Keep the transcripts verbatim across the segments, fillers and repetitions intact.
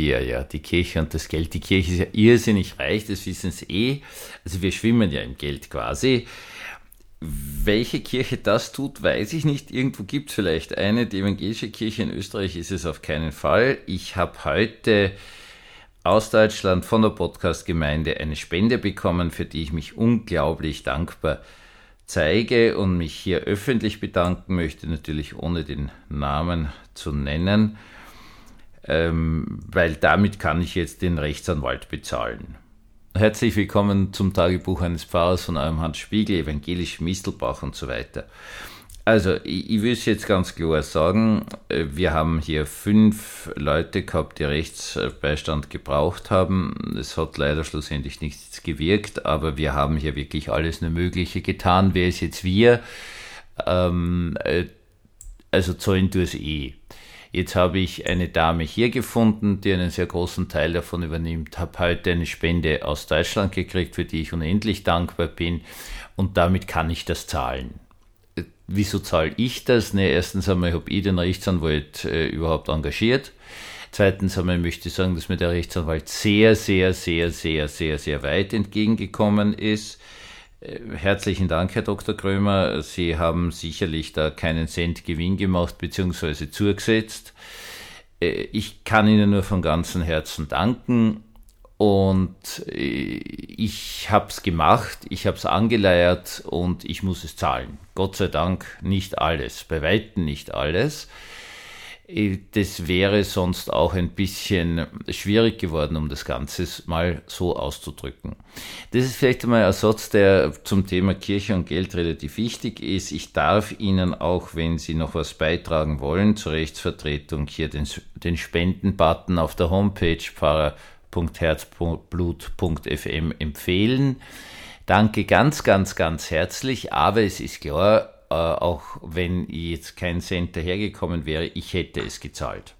wir ja, die Kirche und das Geld. Die Kirche ist ja irrsinnig reich, das wissen Sie eh. Also wir schwimmen ja im Geld quasi. Welche Kirche das tut, weiß ich nicht. Irgendwo gibt es vielleicht eine. Die evangelische Kirche in Österreich ist es auf keinen Fall. Ich habe heute aus Deutschland von der Podcast-Gemeinde eine Spende bekommen, für die ich mich unglaublich dankbar zeige und mich hier öffentlich bedanken möchte, natürlich ohne den Namen zu nennen, ähm, weil damit kann ich jetzt den Rechtsanwalt bezahlen. Herzlich willkommen zum Tagebuch eines Pfarrers von eurem Hans Spiegel, evangelisch Mistelbach und so weiter. Also, ich, ich will es jetzt ganz klar sagen, wir haben hier fünf Leute gehabt, die Rechtsbeistand gebraucht haben. Es hat leider schlussendlich nichts gewirkt, aber wir haben hier wirklich alles nur Mögliche getan. Wer ist jetzt wir? Ähm, also zahlen tue es eh. Jetzt habe ich eine Dame hier gefunden, die einen sehr großen Teil davon übernimmt, habe heute eine Spende aus Deutschland gekriegt, für die ich unendlich dankbar bin, und damit kann ich das zahlen. Wieso zahle ich das? Ne, erstens einmal habe ich den Rechtsanwalt äh, überhaupt engagiert. Zweitens einmal möchte ich sagen, dass mir der Rechtsanwalt sehr, sehr, sehr, sehr, sehr, sehr weit entgegengekommen ist. Herzlichen Dank, Herr Doktor Krömer. Sie haben sicherlich da keinen Cent Gewinn gemacht bzw. zugesetzt. Ich kann Ihnen nur von ganzem Herzen danken und ich habe es gemacht, ich habe es angeleiert und ich muss es zahlen. Gott sei Dank nicht alles, bei Weitem nicht alles. Das wäre sonst auch ein bisschen schwierig geworden, um das Ganze mal so auszudrücken. Das ist vielleicht einmal ein Satz, der zum Thema Kirche und Geld relativ wichtig ist. Ich darf Ihnen auch, wenn Sie noch was beitragen wollen zur Rechtsvertretung, hier den, den Spenden-Button auf der Homepage pfarrer punkt herzblut punkt f m empfehlen. Danke ganz, ganz, ganz herzlich, aber es ist klar, Äh, auch wenn jetzt kein Cent dahergekommen wäre, ich hätte es gezahlt.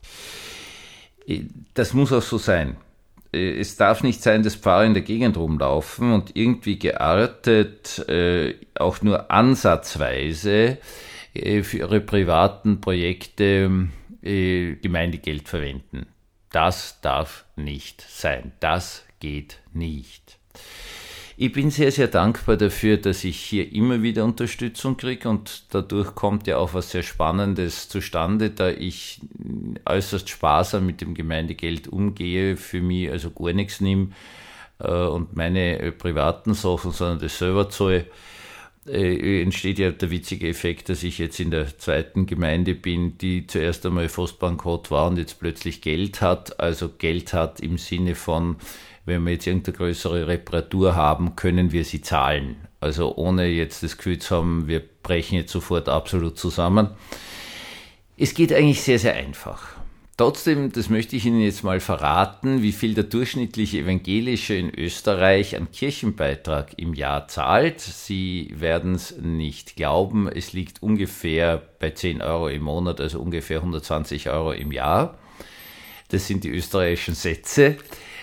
Das muss auch so sein. Es darf nicht sein, dass Pfarrer in der Gegend rumlaufen und irgendwie geartet, äh, auch nur ansatzweise äh, für ihre privaten Projekte äh, Gemeindegeld verwenden. Das darf nicht sein. Das geht nicht. Ich bin sehr, sehr dankbar dafür, dass ich hier immer wieder Unterstützung kriege und dadurch kommt ja auch was sehr Spannendes zustande, da ich äußerst sparsam mit dem Gemeindegeld umgehe, für mich also gar nichts nehme äh, und meine äh, privaten Sachen, sondern das selber zahle, äh, entsteht ja der witzige Effekt, dass ich jetzt in der zweiten Gemeinde bin, die zuerst einmal fast bankrott war und jetzt plötzlich Geld hat, also Geld hat im Sinne von, wenn wir jetzt irgendeine größere Reparatur haben, können wir sie zahlen. Also ohne jetzt das Gefühl zu haben, wir brechen jetzt sofort absolut zusammen. Es geht eigentlich sehr, sehr einfach. Trotzdem, das möchte ich Ihnen jetzt mal verraten, wie viel der durchschnittliche Evangelische in Österreich an Kirchenbeitrag im Jahr zahlt. Sie werden es nicht glauben, es liegt ungefähr bei zehn Euro im Monat, also ungefähr hundertzwanzig Euro im Jahr. Das sind die österreichischen Sätze.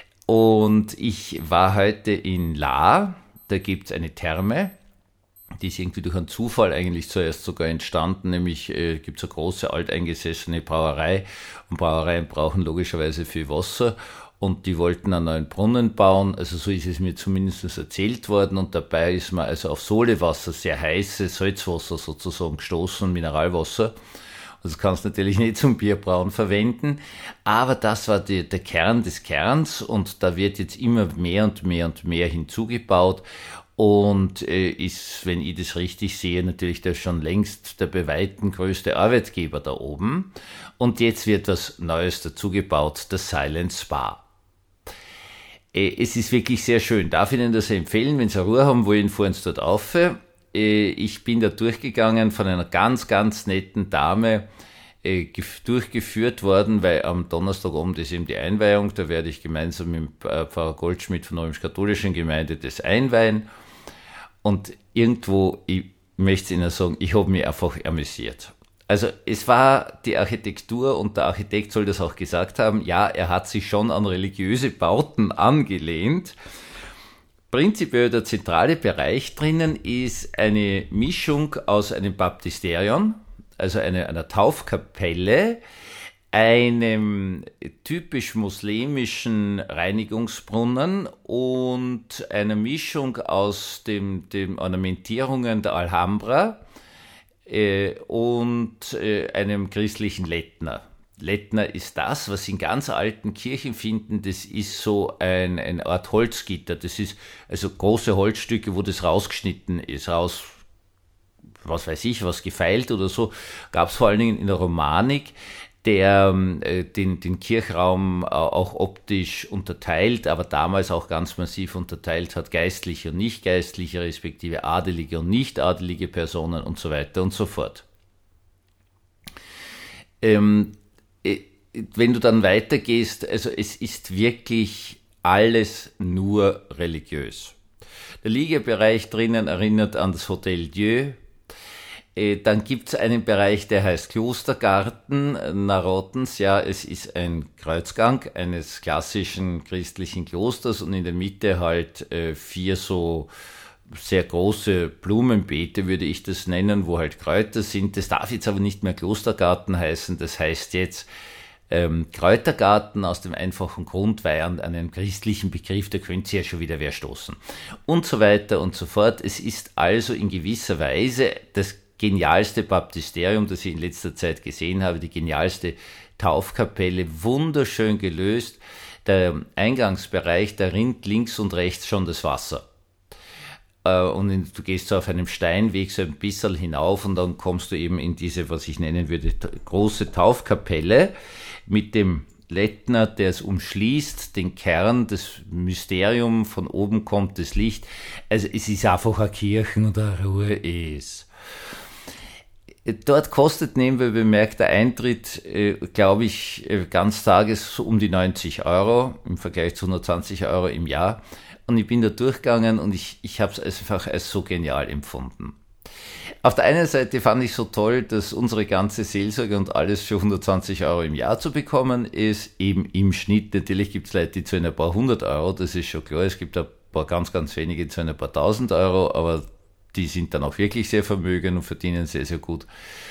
Und ich war heute in Lahr, da gibt es eine Therme, die ist irgendwie durch einen Zufall eigentlich zuerst sogar entstanden, nämlich äh, gibt es eine große alteingesessene Brauerei und Brauereien brauchen logischerweise viel Wasser und die wollten einen neuen Brunnen bauen, also so ist es mir zumindest erzählt worden und dabei ist man also auf Solewasser, sehr heißes Salzwasser sozusagen gestoßen, Mineralwasser. Das kannst du natürlich nicht zum Bierbrauen verwenden, aber das war die, der Kern des Kerns und da wird jetzt immer mehr und mehr und mehr hinzugebaut und äh, ist, wenn ich das richtig sehe, natürlich der schon längst der bei weitem größte Arbeitgeber da oben und jetzt wird was Neues dazugebaut, das Silent Spa. Äh, es ist wirklich sehr schön, darf ich Ihnen das empfehlen, wenn Sie Ruhe haben wollen, fahren Sie dort rauf. Ich bin da durchgegangen, von einer ganz, ganz netten Dame äh, durchgeführt worden, weil am Donnerstagabend ist eben die Einweihung, da werde ich gemeinsam mit äh, Pfarrer Goldschmidt von der römisch-katholischen Gemeinde das einweihen und irgendwo, ich möchte Ihnen sagen, ich habe mich einfach amüsiert. Also es war die Architektur und der Architekt soll das auch gesagt haben, ja, er hat sich schon an religiöse Bauten angelehnt. Prinzipiell der zentrale Bereich drinnen ist eine Mischung aus einem Baptisterion, also eine, einer Taufkapelle, einem typisch muslimischen Reinigungsbrunnen und einer Mischung aus dem, den Ornamentierungen der Alhambra äh, und äh, einem christlichen Lettner. Lettner ist das, was Sie in ganz alten Kirchen finden, das ist so ein, eine Art Holzgitter. Das ist also große Holzstücke, wo das rausgeschnitten ist, raus, was weiß ich, was gefeilt oder so. Gab es vor allen Dingen in der Romanik, der äh, den, den Kirchraum äh, auch optisch unterteilt, aber damals auch ganz massiv unterteilt hat, geistliche und nicht geistliche, respektive adelige und nicht adelige Personen und so weiter und so fort. Ähm, Wenn du dann weitergehst, also es ist wirklich alles nur religiös. Der Liegebereich drinnen erinnert an das Hotel Dieu. Dann gibt es einen Bereich, der heißt Klostergarten Narodens. Ja, es ist ein Kreuzgang eines klassischen christlichen Klosters und in der Mitte halt äh, vier so sehr große Blumenbeete, würde ich das nennen, wo halt Kräuter sind. Das darf jetzt aber nicht mehr Klostergarten heißen, das heißt jetzt ähm, Kräutergarten aus dem einfachen Grund, weil an einen christlichen Begriff, da könnte sich ja schon wieder wer stoßen. Und so weiter und so fort. Es ist also in gewisser Weise das genialste Baptisterium, das ich in letzter Zeit gesehen habe, die genialste Taufkapelle, wunderschön gelöst. Der Eingangsbereich, da rinnt links und rechts schon das Wasser. Und du gehst so auf einem Steinweg so ein bisschen hinauf und dann kommst du eben in diese, was ich nennen würde, große Taufkapelle mit dem Lettner, der es umschließt, den Kern, das Mysterium, von oben kommt das Licht. Also es ist einfach eine Kirche und eine Ruhe ist. Dort kostet nebenbei bemerkt der Eintritt, äh, glaube ich, ganztages so um die neunzig Euro im Vergleich zu hundertzwanzig Euro im Jahr. Und ich bin da durchgegangen und ich, ich habe es einfach als so genial empfunden. Auf der einen Seite fand ich so toll, dass unsere ganze Seelsorge und alles für hundertzwanzig Euro im Jahr zu bekommen ist, eben im Schnitt. Natürlich gibt es Leute, die zahlen ein paar hundert Euro, das ist schon klar. Es gibt ein paar ganz, ganz wenige, die zahlen ein paar tausend Euro, aber die sind dann auch wirklich sehr vermögend und verdienen sehr, sehr gut.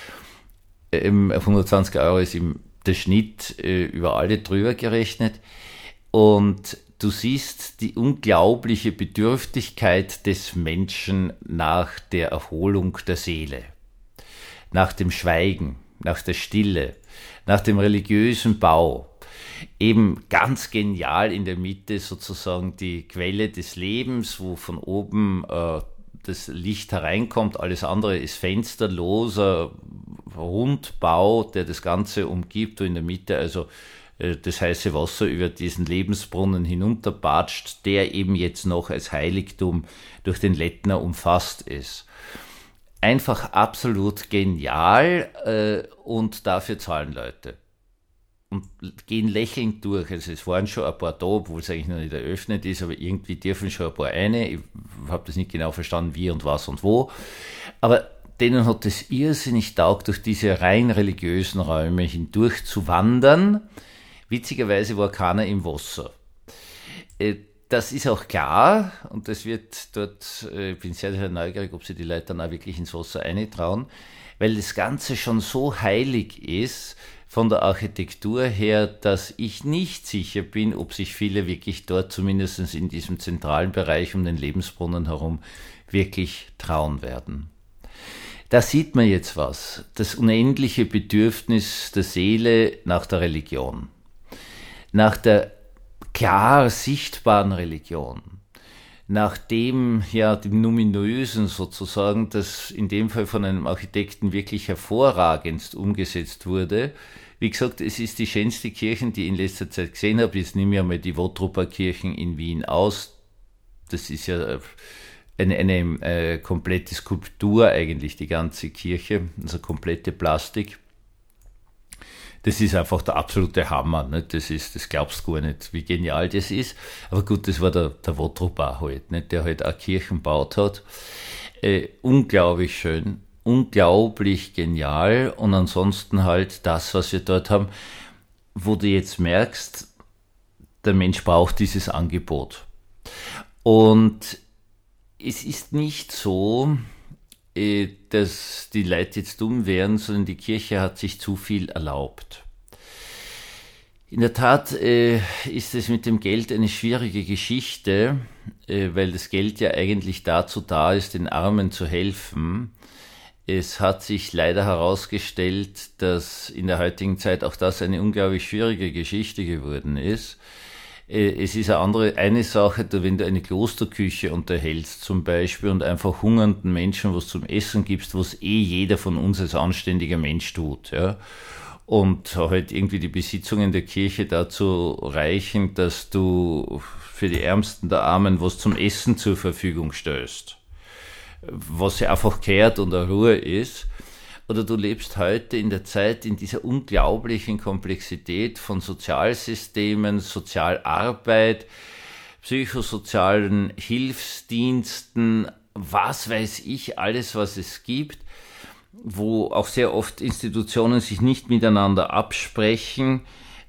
Ähm, auf hundertzwanzig Euro ist eben der Schnitt äh, über alle drüber gerechnet. Und du siehst die unglaubliche Bedürftigkeit des Menschen nach der Erholung der Seele, nach dem Schweigen, nach der Stille, nach dem religiösen Bau. Eben ganz genial in der Mitte sozusagen die Quelle des Lebens, wo von oben äh, das Licht hereinkommt, alles andere ist fensterloser Rundbau, der das Ganze umgibt, und in der Mitte also äh, das heiße Wasser über diesen Lebensbrunnen hinunterbatscht, der eben jetzt noch als Heiligtum durch den Lettner umfasst ist. Einfach absolut genial äh, und dafür zahlen Leute. Und gehen lächelnd durch. Also es waren schon ein paar da, obwohl es eigentlich noch nicht eröffnet ist, aber irgendwie dürfen schon ein paar eine. Ich habe das nicht genau verstanden, wie und was und wo. Aber denen hat es irrsinnig taugt, durch diese rein religiösen Räume hindurch zu wandern. Witzigerweise war keiner im Wasser. Das ist auch klar und das wird dort, ich bin sehr, sehr neugierig, ob sie die Leute dann auch wirklich ins Wasser eintrauen, weil das Ganze schon so heilig ist, von der Architektur her, dass ich nicht sicher bin, ob sich viele wirklich dort, zumindest in diesem zentralen Bereich um den Lebensbrunnen herum, wirklich trauen werden. Da sieht man jetzt was, das unendliche Bedürfnis der Seele nach der Religion, nach der klar sichtbaren Religion, nach dem, ja, dem Numinösen sozusagen, das in dem Fall von einem Architekten wirklich hervorragendst umgesetzt wurde. Wie gesagt, es ist die schönste Kirche, die ich in letzter Zeit gesehen habe. Jetzt nehme ich einmal die Wotroper Kirchen in Wien aus. Das ist ja eine, eine äh, komplette Skulptur eigentlich, die ganze Kirche, also komplette Plastik. Das ist einfach der absolute Hammer, nicht? Das ist, das glaubst du gar nicht, wie genial das ist. Aber gut, das war der, der Wotropa halt, nicht? Der halt auch Kirchen gebaut hat. Äh, unglaublich schön, unglaublich genial. Und ansonsten halt das, was wir dort haben, wo du jetzt merkst, der Mensch braucht dieses Angebot. Und es ist nicht so, dass die Leute jetzt dumm wären, sondern die Kirche hat sich zu viel erlaubt. In der Tat äh, ist es mit dem Geld eine schwierige Geschichte, äh, weil das Geld ja eigentlich dazu da ist, den Armen zu helfen. Es hat sich leider herausgestellt, dass in der heutigen Zeit auch das eine unglaublich schwierige Geschichte geworden ist. Äh, es ist eine andere, eine Sache, wenn du eine Klosterküche unterhältst zum Beispiel und einfach hungernden Menschen was zum Essen gibst, was eh jeder von uns als anständiger Mensch tut, ja. Und halt irgendwie die Besitzungen der Kirche dazu reichen, dass du für die Ärmsten der Armen was zum Essen zur Verfügung stellst. Was ja einfach kehrt und eine Ruhe ist. Oder du lebst heute in der Zeit in dieser unglaublichen Komplexität von Sozialsystemen, Sozialarbeit, psychosozialen Hilfsdiensten, was weiß ich, alles, was es gibt, wo auch sehr oft Institutionen sich nicht miteinander absprechen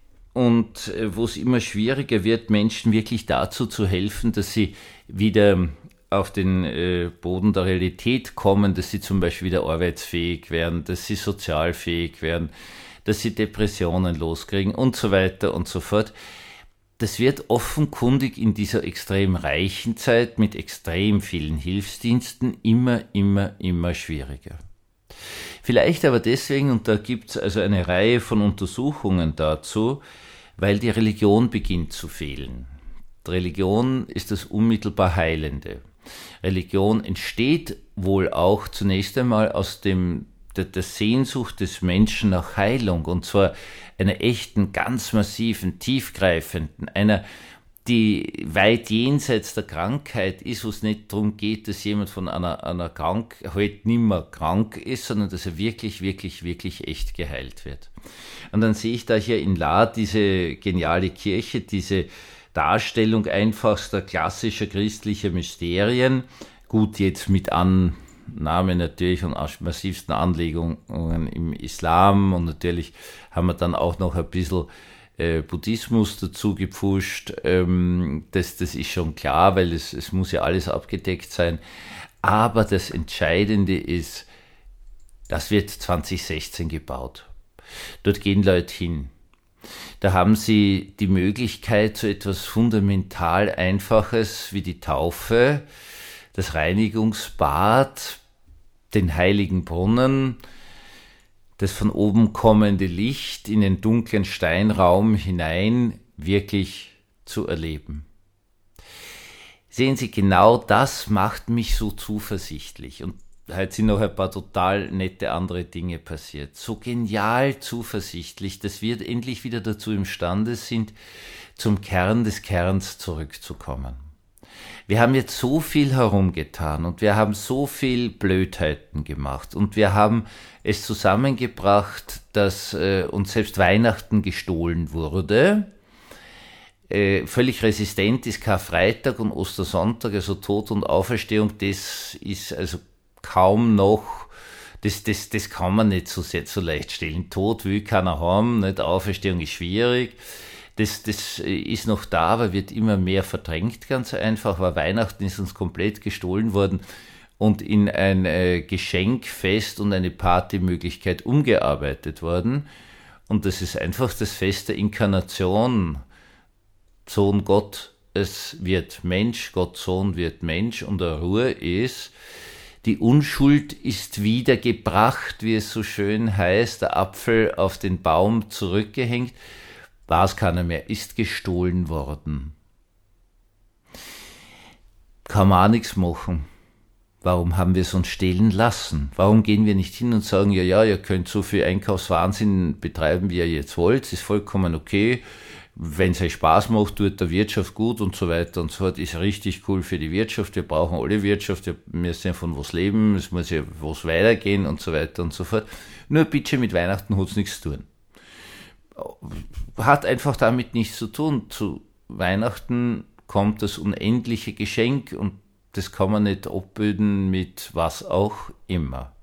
und wo es immer schwieriger wird, Menschen wirklich dazu zu helfen, dass sie wieder auf den äh, Boden der Realität kommen, dass sie zum Beispiel wieder arbeitsfähig werden, dass sie sozialfähig werden, dass sie Depressionen loskriegen und so weiter und so fort. Das wird offenkundig in dieser extrem reichen Zeit mit extrem vielen Hilfsdiensten immer, immer, immer schwieriger. Vielleicht aber deswegen, und da gibt es also eine Reihe von Untersuchungen dazu, weil die Religion beginnt zu fehlen. Die Religion ist das unmittelbar Heilende. Religion entsteht wohl auch zunächst einmal aus dem, der, der Sehnsucht des Menschen nach Heilung, und zwar einer echten, ganz massiven, tiefgreifenden, einer, die weit jenseits der Krankheit ist, wo es nicht darum geht, dass jemand von einer, einer Krankheit halt nimmer krank ist, sondern dass er wirklich, wirklich, wirklich echt geheilt wird. Und dann sehe ich da hier in La diese geniale Kirche, diese Darstellung einfachster, klassischer christlicher Mysterien, gut jetzt mit Annahme natürlich und massivsten Anlegungen im Islam, und natürlich haben wir dann auch noch ein bisschen Buddhismus dazu gepfuscht, ähm, das, das ist schon klar, weil es, es muss ja alles abgedeckt sein. Aber das Entscheidende ist, das wird zwanzig sechzehn gebaut. Dort gehen Leute hin. Da haben sie die Möglichkeit, so etwas fundamental Einfaches wie die Taufe, das Reinigungsbad, den heiligen Brunnen, das von oben kommende Licht in den dunklen Steinraum hinein wirklich zu erleben. Sehen Sie, genau das macht mich so zuversichtlich. Und heute sind noch ein paar total nette andere Dinge passiert. So genial zuversichtlich, dass wir endlich wieder dazu imstande sind, zum Kern des Kerns zurückzukommen. Wir haben jetzt so viel herumgetan und wir haben so viel Blödheiten gemacht und wir haben es zusammengebracht, dass äh, uns selbst Weihnachten gestohlen wurde. Äh, völlig resistent ist Karfreitag und Ostersonntag, also Tod und Auferstehung, das ist also kaum noch, das, das, das kann man nicht so, sehr, so leicht stellen. Tod will keiner haben, nicht? Auferstehung ist schwierig. Das, das ist noch da, aber wird immer mehr verdrängt, ganz einfach, weil Weihnachten ist uns komplett gestohlen worden und in ein äh, Geschenkfest und eine Partymöglichkeit umgearbeitet worden. Und das ist einfach das Fest der Inkarnation. Sohn Gott, es wird Mensch, Gott Sohn wird Mensch, und der Ruhe ist, die Unschuld ist wiedergebracht, wie es so schön heißt, der Apfel auf den Baum zurückgehängt. War es keiner mehr, ist gestohlen worden. Kann man auch nichts machen. Warum haben wir es uns stehlen lassen? Warum gehen wir nicht hin und sagen, ja, ja, ihr könnt so viel Einkaufswahnsinn betreiben, wie ihr jetzt wollt, ist vollkommen okay. Wenn es euch Spaß macht, tut der Wirtschaft gut und so weiter und so fort, ist richtig cool für die Wirtschaft. Wir brauchen alle Wirtschaft, wir müssen ja von was leben, es muss ja was weitergehen und so weiter und so fort. Nur bitte, mit Weihnachten hat es nichts zu tun. Hat einfach damit nichts zu tun. Zu Weihnachten kommt das unendliche Geschenk und das kann man nicht abböden mit was auch immer.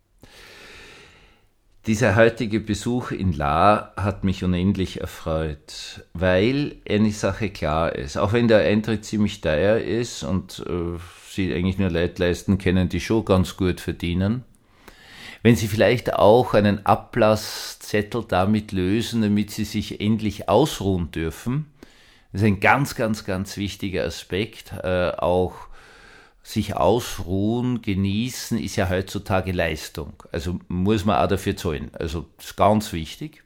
Dieser heutige Besuch in La hat mich unendlich erfreut, weil eine Sache klar ist. Auch wenn der Eintritt ziemlich teuer ist und äh, sie eigentlich nur Leute leisten können, die schon ganz gut verdienen. Wenn Sie vielleicht auch einen Ablasszettel damit lösen, damit Sie sich endlich ausruhen dürfen, das ist ein ganz, ganz, ganz wichtiger Aspekt. Äh, auch sich ausruhen, genießen, ist ja heutzutage Leistung. Also muss man auch dafür zahlen. Also das ist ganz wichtig.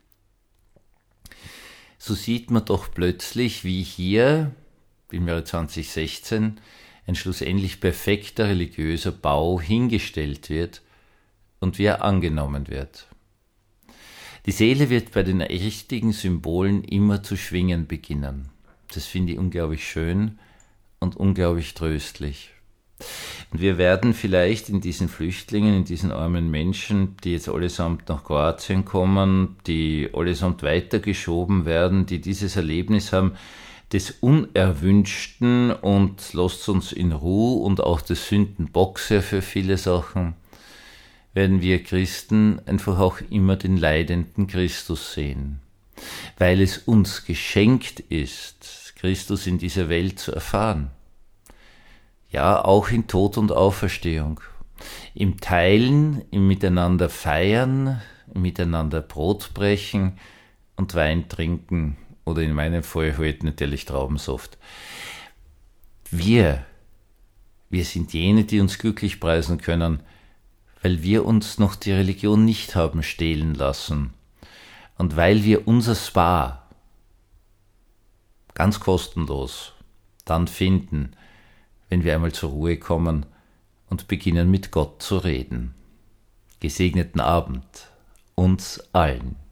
So sieht man doch plötzlich, wie hier im Jahre zwanzig sechzehn ein schlussendlich perfekter religiöser Bau hingestellt wird und wie er angenommen wird. Die Seele wird bei den richtigen Symbolen immer zu schwingen beginnen. Das finde ich unglaublich schön und unglaublich tröstlich. Und wir werden vielleicht in diesen Flüchtlingen, in diesen armen Menschen, die jetzt allesamt nach Kroatien kommen, die allesamt weitergeschoben werden, die dieses Erlebnis haben des Unerwünschten und lasst uns in Ruhe und auch des Sündenbocks für viele Sachen, werden wir Christen einfach auch immer den leidenden Christus sehen, weil es uns geschenkt ist, Christus in dieser Welt zu erfahren. Ja, auch in Tod und Auferstehung, im Teilen, im Miteinander feiern, im Miteinander Brot brechen und Wein trinken oder in meinem Fall halt natürlich Traubensaft. Wir, wir sind jene, die uns glücklich preisen können, weil wir uns noch die Religion nicht haben stehlen lassen und weil wir unser Spa ganz kostenlos dann finden, wenn wir einmal zur Ruhe kommen und beginnen mit Gott zu reden. Gesegneten Abend uns allen.